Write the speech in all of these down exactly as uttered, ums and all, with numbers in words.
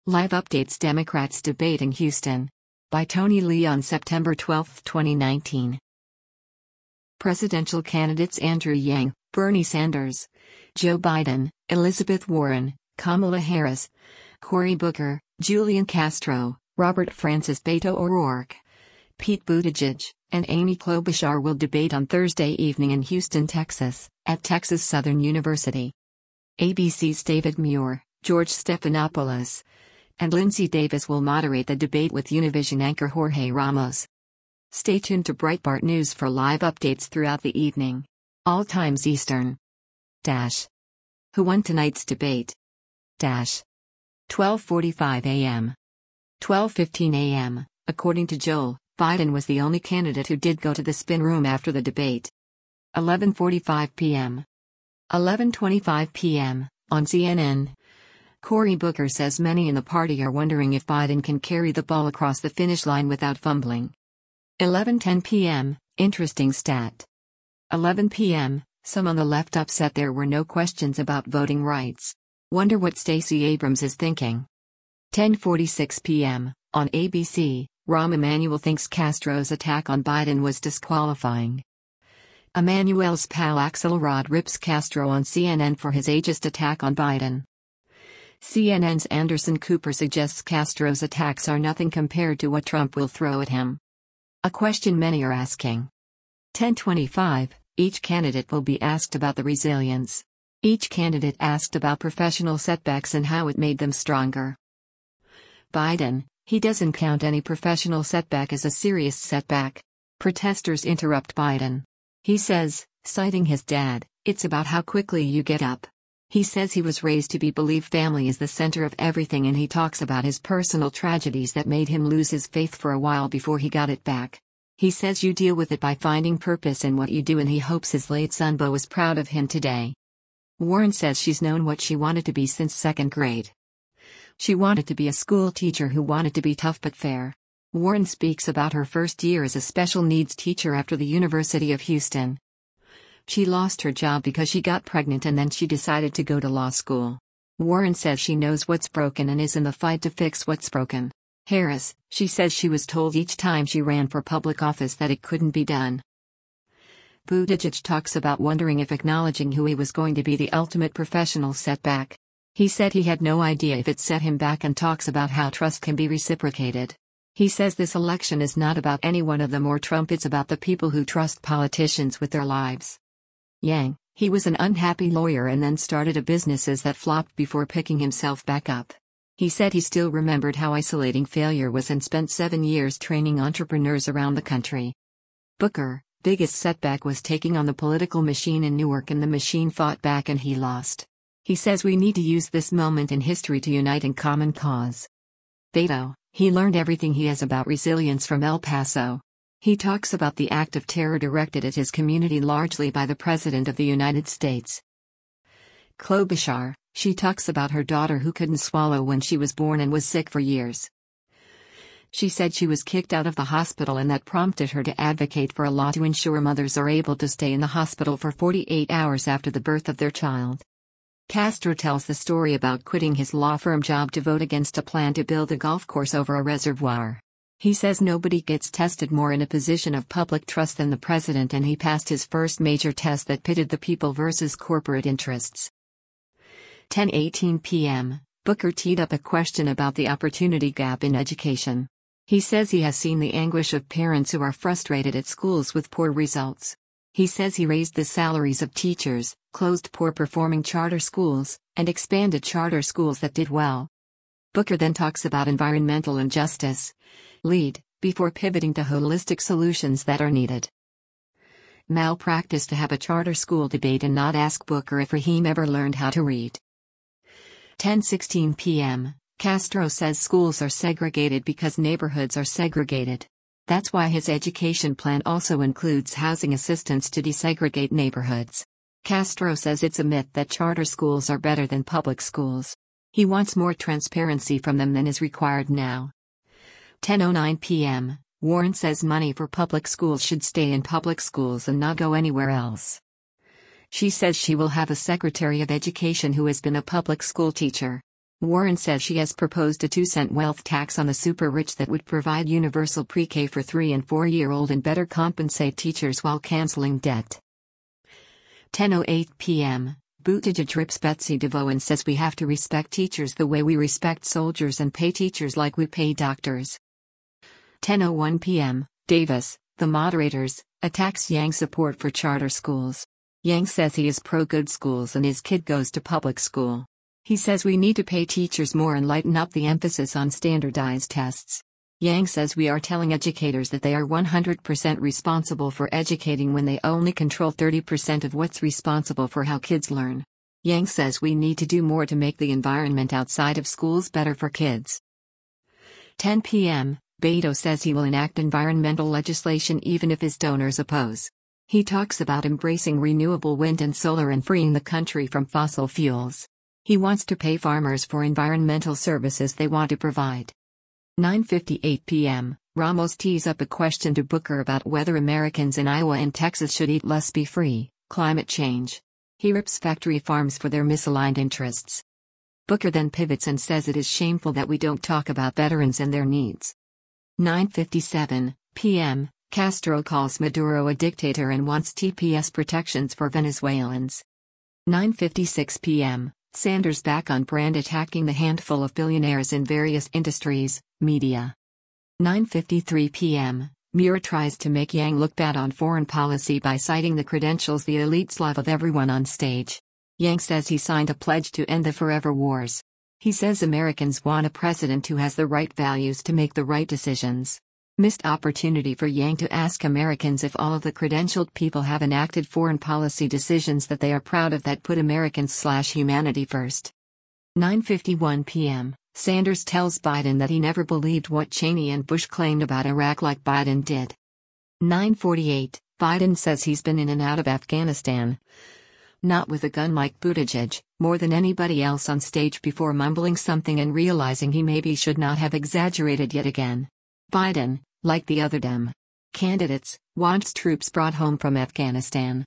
Live updates Democrats debate in Houston. By Tony Lee on September twelfth, twenty nineteen. Presidential candidates Andrew Yang, Bernie Sanders, Joe Biden, Elizabeth Warren, Kamala Harris, Cory Booker, Julian Castro, Robert Francis Beto O'Rourke, Pete Buttigieg, and Amy Klobuchar will debate on Thursday evening in Houston, Texas, at Texas Southern University. A B C's David Muir, George Stephanopoulos, and Lindsay Davis will moderate the debate with Univision anchor Jorge Ramos. Stay tuned to Breitbart News for live updates throughout the evening. All times Eastern. Dash. Who won tonight's debate? Dash. twelve forty-five a m twelve fifteen a m According to Joel, Biden was the only candidate who did go to the spin room after the debate. eleven forty-five p m eleven twenty-five p m on C N N. Cory Booker says many in the party are wondering if Biden can carry the ball across the finish line without fumbling. eleven ten p m Interesting stat. eleven p m Some on the left upset there were no questions about voting rights. Wonder what Stacey Abrams is thinking. ten forty-six p m On A B C, Rahm Emanuel thinks Castro's attack on Biden was disqualifying. Emanuel's pal Axelrod rips Castro on C N N for his ageist attack on Biden. C N N's Anderson Cooper suggests Castro's attacks are nothing compared to what Trump will throw at him. A question many are asking. ten twenty-five, each candidate will be asked about the resilience. Each candidate asked about professional setbacks and how it made them stronger. Biden, he doesn't count any professional setback as a serious setback. Protesters interrupt Biden. He says, citing his dad, it's about how quickly you get up. He says he was raised to be believe family is the center of everything, and he talks about his personal tragedies that made him lose his faith for a while before he got it back. He says you deal with it by finding purpose in what you do, and he hopes his late son Beau is proud of him today. Warren says she's known what she wanted to be since second grade. She wanted to be a school teacher who wanted to be tough but fair. Warren speaks about her first year as a special needs teacher after the University of Houston. She lost her job because she got pregnant and then she decided to go to law school. Warren says she knows what's broken and is in the fight to fix what's broken. Harris, she says she was told each time she ran for public office that it couldn't be done. Buttigieg talks about wondering if acknowledging who he was going to be the ultimate professional setback. He said he had no idea if it set him back and talks about how trust can be reciprocated. He says this election is not about any one of them or Trump, it's about the people who trust politicians with their lives. Yang, he was an unhappy lawyer and then started a businesses that flopped before picking himself back up. He said he still remembered how isolating failure was and spent seven years training entrepreneurs around the country. Booker, biggest setback was taking on the political machine in Newark, and the machine fought back and he lost. He says we need to use this moment in history to unite in common cause. Beto, he learned everything he has about resilience from El Paso. He talks about the act of terror directed at his community largely by the President of the United States. Klobuchar, she talks about her daughter who couldn't swallow when she was born and was sick for years. She said she was kicked out of the hospital and that prompted her to advocate for a law to ensure mothers are able to stay in the hospital for forty-eight hours after the birth of their child. Castro tells the story about quitting his law firm job to vote against a plan to build a golf course over a reservoir. He says nobody gets tested more in a position of public trust than the president, and he passed his first major test that pitted the people versus corporate interests. ten eighteen p m Booker teed up a question about the opportunity gap in education. He says he has seen the anguish of parents who are frustrated at schools with poor results. He says he raised the salaries of teachers, closed poor-performing charter schools, and expanded charter schools that did well. Booker then talks about environmental injustice. Lead, before pivoting to holistic solutions that are needed. Malpractice to have a charter school debate and not ask Booker if Raheem ever learned how to read. ten sixteen p m Castro says schools are segregated because neighborhoods are segregated. That's why his education plan also includes housing assistance to desegregate neighborhoods. Castro says it's a myth that charter schools are better than public schools. He wants more transparency from them than is required now. ten oh nine p m Warren says money for public schools should stay in public schools and not go anywhere else. She says she will have a Secretary of Education who has been a public school teacher. Warren says she has proposed a two-cent wealth tax on the super-rich that would provide universal pre-K for three- and four-year-old and better compensate teachers while canceling debt. ten oh eight p m Buttigieg rips Betsy DeVos and says we have to respect teachers the way we respect soldiers and pay teachers like we pay doctors. ten oh one p m Davis, the moderators, attacks Yang support for charter schools. Yang says he is pro-good schools and his kid goes to public school. He says we need to pay teachers more and lighten up the emphasis on standardized tests. Yang says we are telling educators that they are one hundred percent responsible for educating when they only control thirty percent of what's responsible for how kids learn. Yang says we need to do more to make the environment outside of schools better for kids. ten p m Beto says he will enact environmental legislation even if his donors oppose. He talks about embracing renewable wind and solar and freeing the country from fossil fuels. He wants to pay farmers for environmental services they want to provide. nine fifty-eight p m Ramos tees up a question to Booker about whether Americans in Iowa and Texas should eat less beef-free, climate change. He rips factory farms for their misaligned interests. Booker then pivots and says it is shameful that we don't talk about veterans and their needs. nine fifty-seven p m Castro calls Maduro a dictator and wants T P S protections for Venezuelans. nine fifty-six p m Sanders back on brand attacking the handful of billionaires in various industries, media. nine fifty-three p m Muir tries to make Yang look bad on foreign policy by citing the credentials the elites love of everyone on stage. Yang says he signed a pledge to end the forever wars. He says Americans want a president who has the right values to make the right decisions. Missed opportunity for Yang to ask Americans if all of the credentialed people have enacted foreign policy decisions that they are proud of that put Americans slash humanity first. nine fifty-one p m Sanders tells Biden that he never believed what Cheney and Bush claimed about Iraq like Biden did. nine forty-eight Biden says he's been in and out of Afghanistan, not with a gun like Buttigieg, more than anybody else on stage before mumbling something and realizing he maybe should not have exaggerated yet again. Biden, like the other Dem candidates, wants troops brought home from Afghanistan.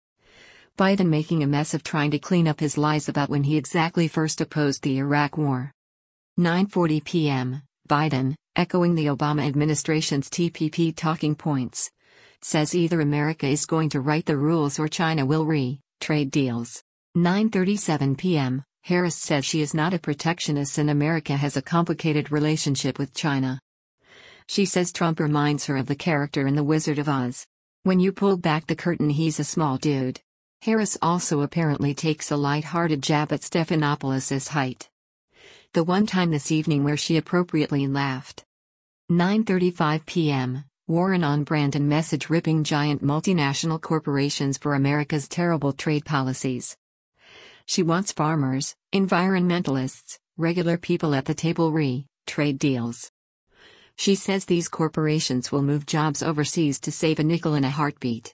Biden making a mess of trying to clean up his lies about when he exactly first opposed the Iraq War. nine forty p m Biden, echoing the Obama administration's T P P talking points, says either America is going to write the rules or China will re-trade deals. nine thirty-seven p m Harris says she is not a protectionist and America has a complicated relationship with China. She says Trump reminds her of the character in The Wizard of Oz. When you pull back the curtain, he's a small dude. Harris also apparently takes a light-hearted jab at Stephanopoulos' height. The one time this evening where she appropriately laughed. nine thirty-five p m Warren on brand and message ripping giant multinational corporations for America's terrible trade policies. She wants farmers, environmentalists, regular people at the table re-trade deals. She says these corporations will move jobs overseas to save a nickel in a heartbeat.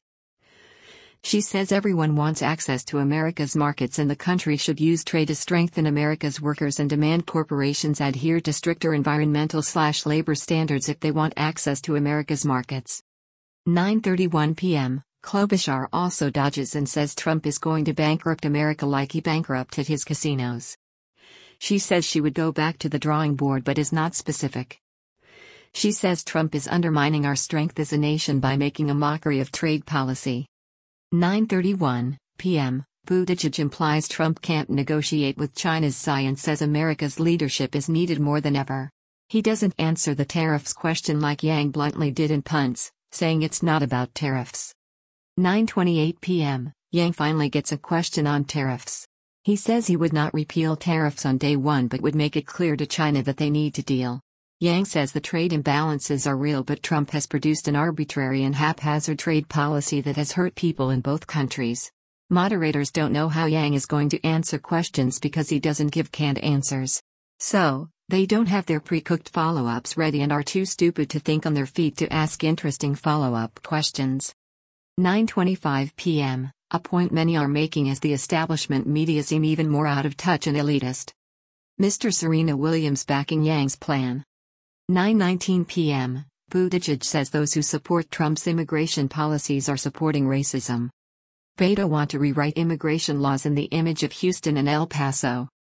She says everyone wants access to America's markets and the country should use trade to strengthen America's workers and demand corporations adhere to stricter environmental slash labor standards if they want access to America's markets. nine thirty-one p m Klobuchar also dodges and says Trump is going to bankrupt America like he bankrupted his casinos. She says she would go back to the drawing board but is not specific. She says Trump is undermining our strength as a nation by making a mockery of trade policy. nine thirty-one p m Buttigieg implies Trump can't negotiate with China's Xi and says America's leadership is needed more than ever. He doesn't answer the tariffs question like Yang bluntly did in punts, saying it's not about tariffs. nine twenty-eight p m Yang finally gets a question on tariffs. He says he would not repeal tariffs on day one but would make it clear to China that they need to deal. Yang says the trade imbalances are real but Trump has produced an arbitrary and haphazard trade policy that has hurt people in both countries. Moderators don't know how Yang is going to answer questions because he doesn't give canned answers. So, they don't have their pre-cooked follow-ups ready and are too stupid to think on their feet to ask interesting follow-up questions. nine twenty-five p m A point many are making is the establishment media seem even more out of touch and elitist. Mister Serena Williams backing Yang's plan. nine nineteen p m Buttigieg says those who support Trump's immigration policies are supporting racism. Beto want to rewrite immigration laws in the image of Houston and El Paso.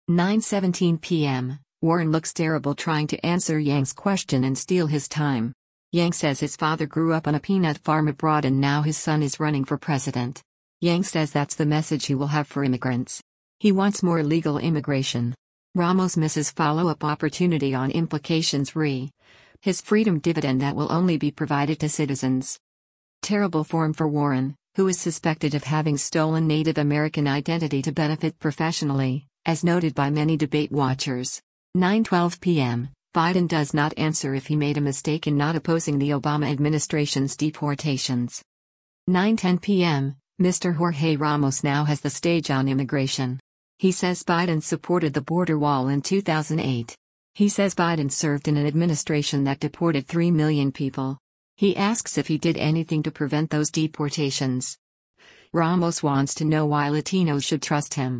nine seventeen p m Warren looks terrible trying to answer Yang's question and steal his time. Yang says his father grew up on a peanut farm abroad and now his son is running for president. Yang says that's the message he will have for immigrants. He wants more legal immigration. Ramos misses follow-up opportunity on implications re. His freedom dividend that will only be provided to citizens. Terrible form for Warren, who is suspected of having stolen Native American identity to benefit professionally, as noted by many debate watchers. nine twelve p m Biden does not answer if he made a mistake in not opposing the Obama administration's deportations. nine ten p m Mister Jorge Ramos now has the stage on immigration. He says Biden supported the border wall in two thousand eight. He says Biden served in an administration that deported three million people. He asks if he did anything to prevent those deportations. Ramos wants to know why Latinos should trust him.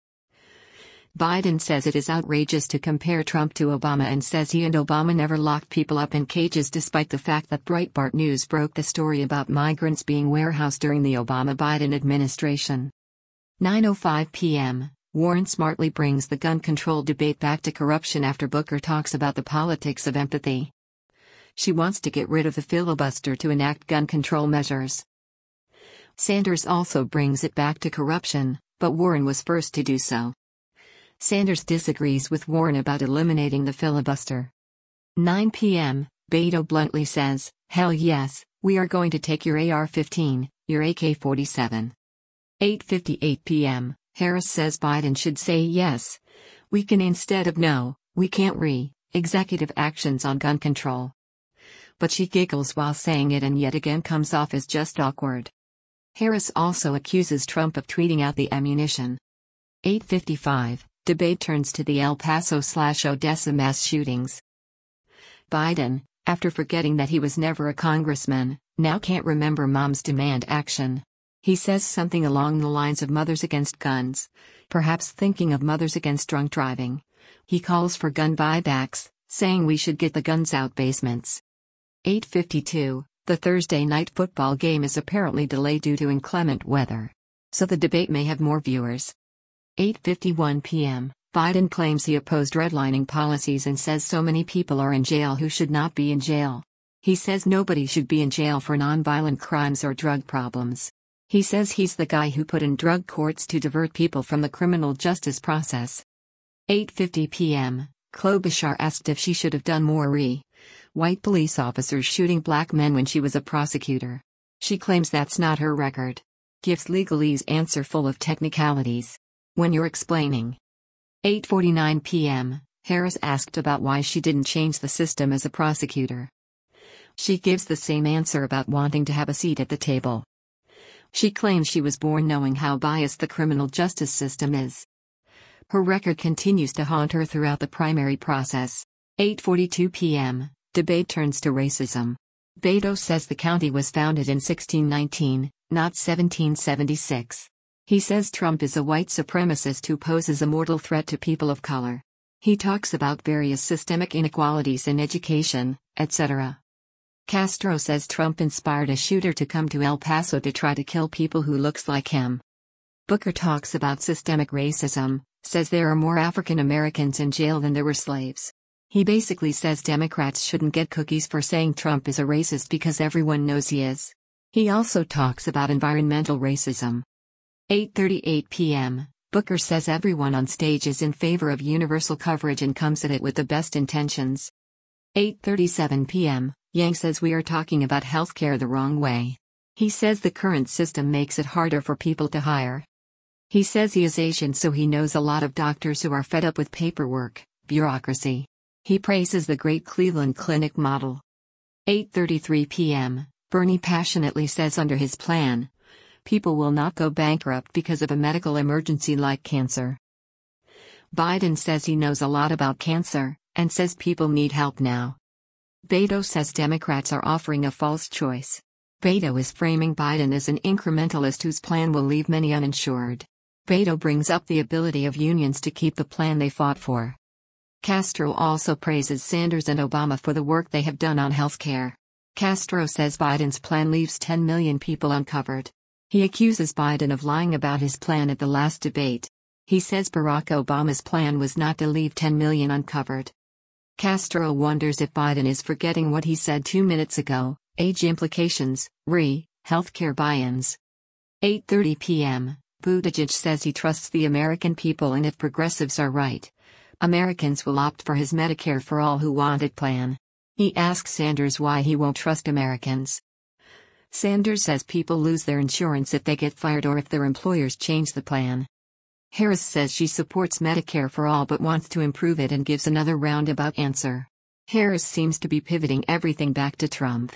Biden says it is outrageous to compare Trump to Obama and says he and Obama never locked people up in cages despite the fact that Breitbart News broke the story about migrants being warehoused during the Obama-Biden administration. nine oh five p m Warren smartly brings the gun control debate back to corruption after Booker talks about the politics of empathy. She wants to get rid of the filibuster to enact gun control measures. Sanders also brings it back to corruption, but Warren was first to do so. Sanders disagrees with Warren about eliminating the filibuster. nine p m Beto bluntly says, "Hell yes, we are going to take your A R fifteen, your A K forty-seven. eight fifty-eight p m Harris says Biden should say yes. We can instead of no, we can't re, executive actions on gun control. But she giggles while saying it and yet again comes off as just awkward. Harris also accuses Trump of tweeting out the ammunition. eight fifty-five, debate turns to the El Paso slash Odessa mass shootings. Biden, after forgetting that he was never a congressman, now can't remember mom's demand action. He says something along the lines of Mothers Against Guns, perhaps thinking of Mothers Against Drunk Driving. He calls for gun buybacks, saying we should get the guns out basements. eight fifty-two, the Thursday night football game is apparently delayed due to inclement weather. So the debate may have more viewers. eight fifty-one p m Biden claims he opposed redlining policies and says so many people are in jail who should not be in jail. He says nobody should be in jail for nonviolent crimes or drug problems. He says he's the guy who put in drug courts to divert people from the criminal justice process. eight fifty p m Klobuchar asked if she should have done more re. White police officers shooting black men when she was a prosecutor. She claims that's not her record. Gives legalese answer full of technicalities. When you're explaining. eight forty-nine p m Harris asked about why she didn't change the system as a prosecutor. She gives the same answer about wanting to have a seat at the table. She claims she was born knowing how biased the criminal justice system is. Her record continues to haunt her throughout the primary process. eight forty-two p m Debate turns to racism. Beto says the county was founded in sixteen nineteen, not seventeen seventy-six. He says Trump is a white supremacist who poses a mortal threat to people of color. He talks about various systemic inequalities in education, et cetera. Castro says Trump inspired a shooter to come to El Paso to try to kill people who looks like him. Booker talks about systemic racism, says there are more African Americans in jail than there were slaves. He basically says Democrats shouldn't get cookies for saying Trump is a racist because everyone knows he is. He also talks about environmental racism. eight thirty-eight p m Booker says everyone on stage is in favor of universal coverage and comes at it with the best intentions. eight thirty-seven p m Yang says we are talking about healthcare the wrong way. He says the current system makes it harder for people to hire. He says he is Asian, so he knows a lot of doctors who are fed up with paperwork, bureaucracy. He praises the great Cleveland Clinic model. eight thirty-three p m Bernie passionately says under his plan, people will not go bankrupt because of a medical emergency like cancer. Biden says he knows a lot about cancer, and says people need help now. Beto says Democrats are offering a false choice. Beto is framing Biden as an incrementalist whose plan will leave many uninsured. Beto brings up the ability of unions to keep the plan they fought for. Castro also praises Sanders and Obama for the work they have done on healthcare. Castro says Biden's plan leaves ten million people uncovered. He accuses Biden of lying about his plan at the last debate. He says Barack Obama's plan was not to leave ten million uncovered. Castro wonders if Biden is forgetting what he said two minutes ago, age implications, re, healthcare buy-ins. eight thirty p m, Buttigieg says he trusts the American people and if progressives are right, Americans will opt for his Medicare for All Who Want It plan. He asks Sanders why he won't trust Americans. Sanders says people lose their insurance if they get fired or if their employers change the plan. Harris says she supports Medicare for All but wants to improve it and gives another roundabout answer. Harris seems to be pivoting everything back to Trump.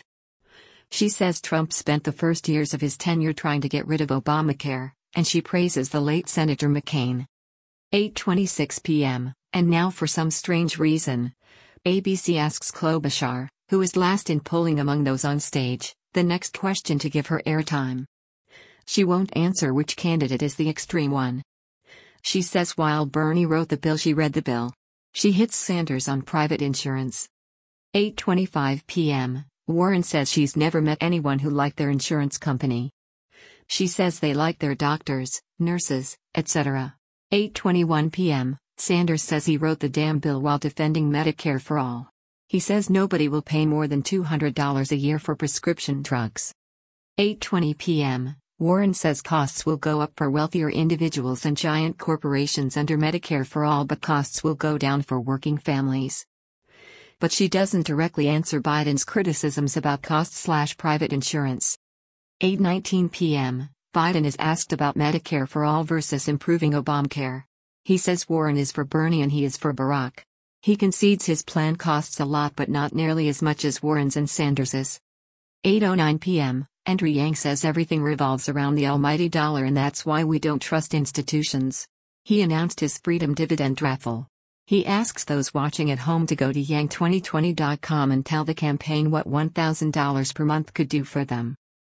She says Trump spent the first years of his tenure trying to get rid of Obamacare, and she praises the late Senator McCain. eight twenty-six p m, and now for some strange reason, A B C asks Klobuchar, who is last in polling among those on stage, the next question to give her airtime. She won't answer which candidate is the extreme one. She says while Bernie wrote the bill she read the bill. She hits Sanders on private insurance. eight twenty-five p m, Warren says she's never met anyone who liked their insurance company. She says they like their doctors, nurses, et cetera. eight twenty-one p m, Sanders says he wrote the damn bill while defending Medicare for All. He says nobody will pay more than two hundred dollars a year for prescription drugs. eight twenty p m, Warren says costs will go up for wealthier individuals and giant corporations under Medicare for All but costs will go down for working families. But she doesn't directly answer Biden's criticisms about cost-slash-private insurance. eight nineteen p m, Biden is asked about Medicare for All versus improving Obamacare. He says Warren is for Bernie and he is for Barack. He concedes his plan costs a lot but not nearly as much as Warren's and Sanders's. eight oh nine p m, Andrew Yang says everything revolves around the almighty dollar and that's why we don't trust institutions. He announced his Freedom Dividend raffle. He asks those watching at home to go to yang twenty twenty dot com and tell the campaign what one thousand dollars per month could do for them.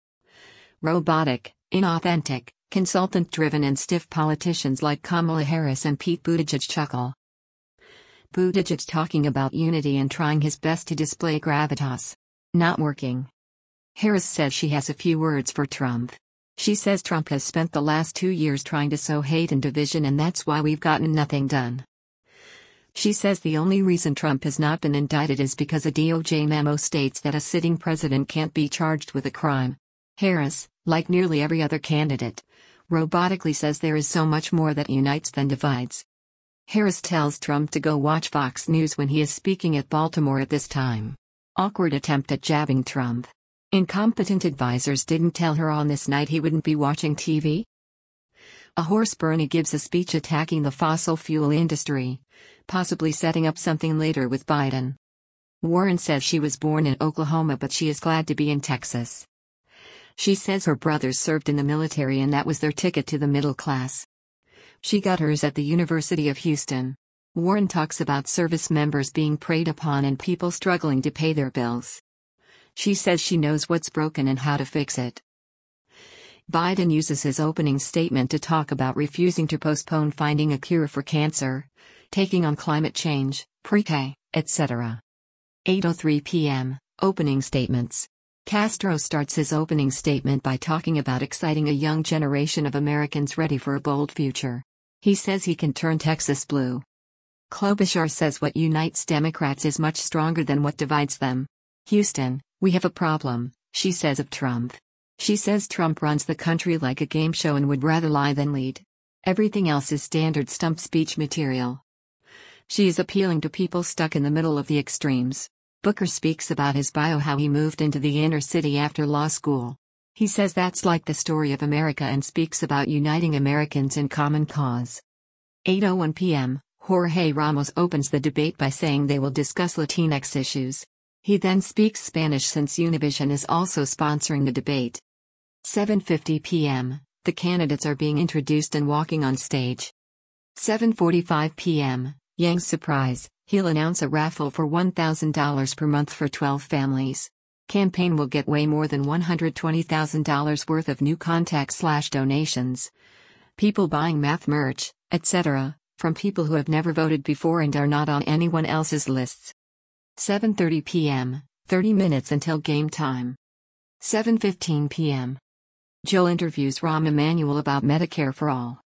Robotic, inauthentic, consultant-driven and stiff politicians like Kamala Harris and Pete Buttigieg chuckle. Buttigieg talking about unity and trying his best to display gravitas. Not working. Harris says she has a few words for Trump. She says Trump has spent the last two years trying to sow hate and division and that's why we've gotten nothing done. She says the only reason Trump has not been indicted is because a D O J memo states that a sitting president can't be charged with a crime. Harris, like nearly every other candidate, robotically says there is so much more that unites than divides. Harris tells Trump to go watch Fox News when he is speaking at Baltimore at this time. Awkward attempt at jabbing Trump. Incompetent advisors didn't tell her on this night he wouldn't be watching T V? A horse Bernie gives a speech attacking the fossil fuel industry, possibly setting up something later with Biden. Warren says she was born in Oklahoma but she is glad to be in Texas. She says her brothers served in the military and that was their ticket to the middle class. She got hers at the University of Houston. Warren talks about service members being preyed upon and people struggling to pay their bills. She says she knows what's broken and how to fix it. Biden uses his opening statement to talk about refusing to postpone finding a cure for cancer, taking on climate change, pre-K, et cetera. eight oh three p m, opening statements. Castro starts his opening statement by talking about exciting a young generation of Americans ready for a bold future. He says he can turn Texas blue. Klobuchar says what unites Democrats is much stronger than what divides them. Houston, we have a problem, she says of Trump. She says Trump runs the country like a game show and would rather lie than lead. Everything else is standard stump speech material. She is appealing to people stuck in the middle of the extremes. Booker speaks about his bio, how he moved into the inner city after law school. He says that's like the story of America and speaks about uniting Americans in common cause. eight oh one p m, Jorge Ramos opens the debate by saying they will discuss Latinx issues. He then speaks Spanish since Univision is also sponsoring the debate. seven fifty p m, the candidates are being introduced and walking on stage. seven forty-five p m, Yang's surprise, he'll announce a raffle for one thousand dollars per month for twelve families. Campaign will get way more than one hundred twenty thousand dollars worth of new contact slash donations. People buying math merch, et cetera, from people who have never voted before and are not on anyone else's lists. seven thirty p m, thirty minutes until game time. seven fifteen p m Joe interviews Rahm Emanuel about Medicare for All.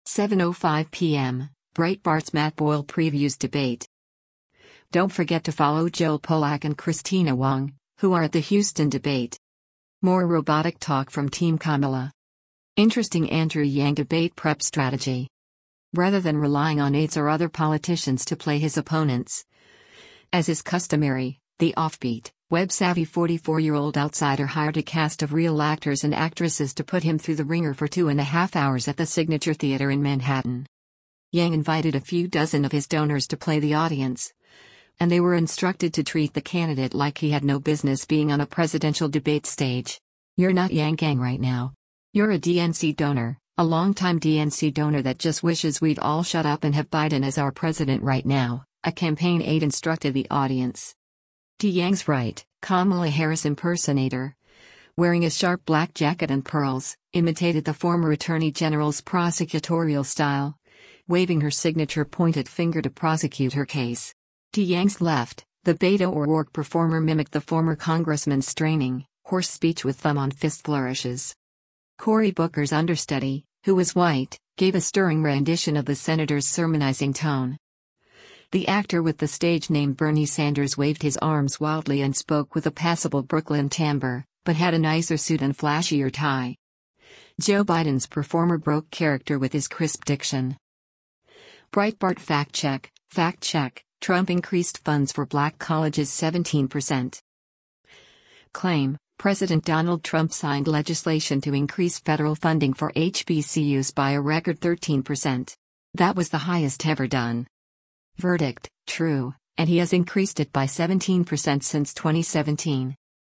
seven oh five p m, Breitbart's Matt Boyle previews debate. Don't forget to follow Joel Pollak and Christina Wong, who are at the Houston debate. More robotic talk from Team Kamala. Interesting Andrew Yang debate prep strategy. Rather than relying on aides or other politicians to play his opponents, as is customary, the offbeat, web-savvy forty-four-year-old outsider hired a cast of real actors and actresses to put him through the ringer for two and a half hours at the Signature Theater in Manhattan. Yang invited a few dozen of his donors to play the audience, and they were instructed to treat the candidate like he had no business being on a presidential debate stage. You're not Yang Gang right now. You're a D N C donor, a longtime D N C donor that just wishes we'd all shut up and have Biden as our president right now, a campaign aide instructed the audience. To Yang's right, Kamala Harris impersonator, wearing a sharp black jacket and pearls, imitated the former Attorney General's prosecutorial style, waving her signature pointed finger to prosecute her case. To Yang's left, the Beto O'Rourke performer mimicked the former congressman's straining, hoarse speech with thumb on fist flourishes. Cory Booker's understudy, who was white, gave a stirring rendition of the senator's sermonizing tone. The actor with the stage name Bernie Sanders waved his arms wildly and spoke with a passable Brooklyn timbre, but had a nicer suit and flashier tie. Joe Biden's performer broke character with his crisp diction. Breitbart fact check, fact check, Trump increased funds for black colleges seventeen percent. Claim, President Donald Trump signed legislation to increase federal funding for H B C Us by a record thirteen percent. That was the highest ever done. Verdict, true, and he has increased it by seventeen percent since twenty seventeen.